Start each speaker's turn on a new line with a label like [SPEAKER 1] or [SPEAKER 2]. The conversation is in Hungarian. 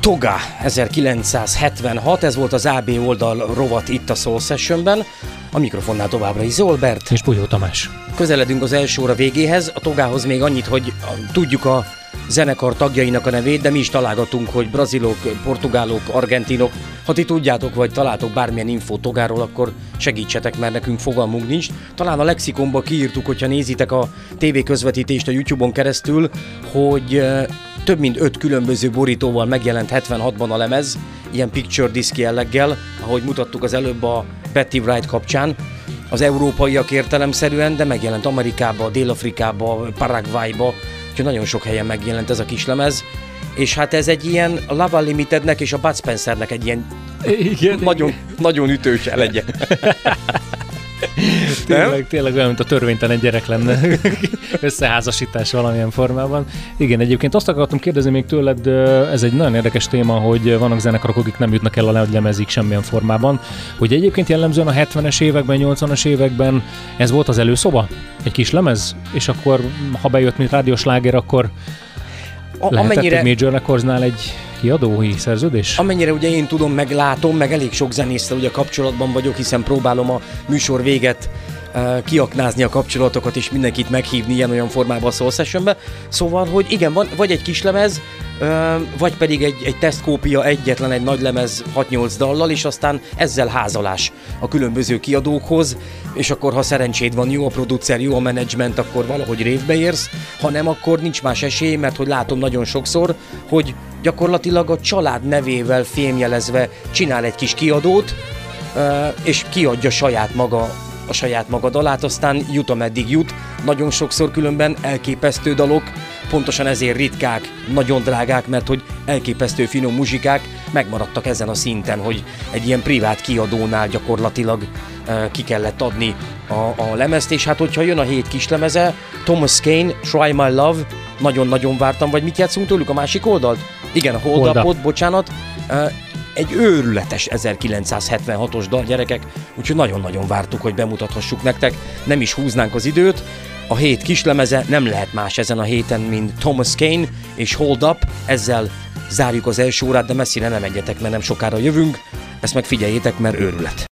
[SPEAKER 1] Toga 1976, ez volt az AB oldal rovat itt a Soul Sessionben. A mikrofonnál továbbra is Zolbert.
[SPEAKER 2] És Pugyó Tamás.
[SPEAKER 1] Közeledünk az első óra végéhez. A Togához még annyit, hogy tudjuk a zenekar tagjainak a nevét, de mi is találgatunk, hogy brazilok, portugálok, argentinok. Ha ti tudjátok, vagy találtok bármilyen infót Togáról, akkor segítsetek, mert nekünk fogalmunk nincs. Talán a lexikonba kiírtuk, hogyha nézitek a TV közvetítést a YouTube-on keresztül, hogy több mint 5 különböző borítóval megjelent 76-ban a lemez, ilyen picture disc jelleggel, ahogy mutattuk az előbb a Betty Wright kapcsán. Az európaiak értelemszerűen, de megjelent Amerikába, Dél-Afrikába, Paraguayba, úgyhogy nagyon sok helyen megjelent ez a kis lemez. És hát ez egy ilyen Lava Limitednek és a Bud Spencernek egy ilyen nagyon ütős elegye.
[SPEAKER 2] Tényleg olyan, mint a törvénytelen gyerek lenne, összeházasítás valamilyen formában. Igen, egyébként azt akartam kérdezni még tőled, ez egy nagyon érdekes téma, hogy vannak zenekarok, akik nem jutnak el a lemezig semmilyen formában, hogy egyébként jellemzően a 70-es években, 80-as években ez volt az előszoba? Egy kis lemez? És akkor, ha bejött, mint rádiósláger, akkor lehetett egy Major Recordsnál egy kiadói szerződés? Amennyire
[SPEAKER 1] ugye én tudom, meg látom, meg elég sok zenésszel ugye kapcsolatban vagyok, hiszen próbálom a műsor véget kiaknázni a kapcsolatokat és mindenkit meghívni ilyen-olyan formában a Soul Sessionbe. Szóval, hogy igen, van vagy egy kislemez, vagy pedig egy tesztkópia, egyetlen egy nagy lemez 6-8 dallal, és aztán ezzel házalás a különböző kiadókhoz, és akkor ha szerencséd van, jó a producer, jó a menedzsment, akkor valahogy révbe érsz, ha nem, akkor nincs más esély, mert hogy látom nagyon sokszor, hogy gyakorlatilag a család nevével fémjelezve csinál egy kis kiadót, és kiadja a saját maga dalát, aztán jut ameddig jut. Nagyon sokszor különben elképesztő dalok, pontosan ezért ritkák, nagyon drágák, mert hogy elképesztő finom muzsikák megmaradtak ezen a szinten, hogy egy ilyen privát kiadónál gyakorlatilag ki kellett adni a lemezt, és hát hogyha jön a 7 kis lemeze, Thomas Kane, Try My Love, nagyon-nagyon vártam, vagy mit játszunk tőlük, a másik oldalt? Igen, a Hold Up-ot, bocsánat, egy őrületes 1976-os dal, gyerekek, úgyhogy nagyon-nagyon vártuk, hogy bemutathassuk nektek, nem is húznánk az időt. A 7 kislemeze nem lehet más ezen a héten, mint Thomas Kane és Hold Up, ezzel zárjuk az első órát, de messzire nem menjetek, mert nem sokára jövünk, ezt meg figyeljétek, mert őrület.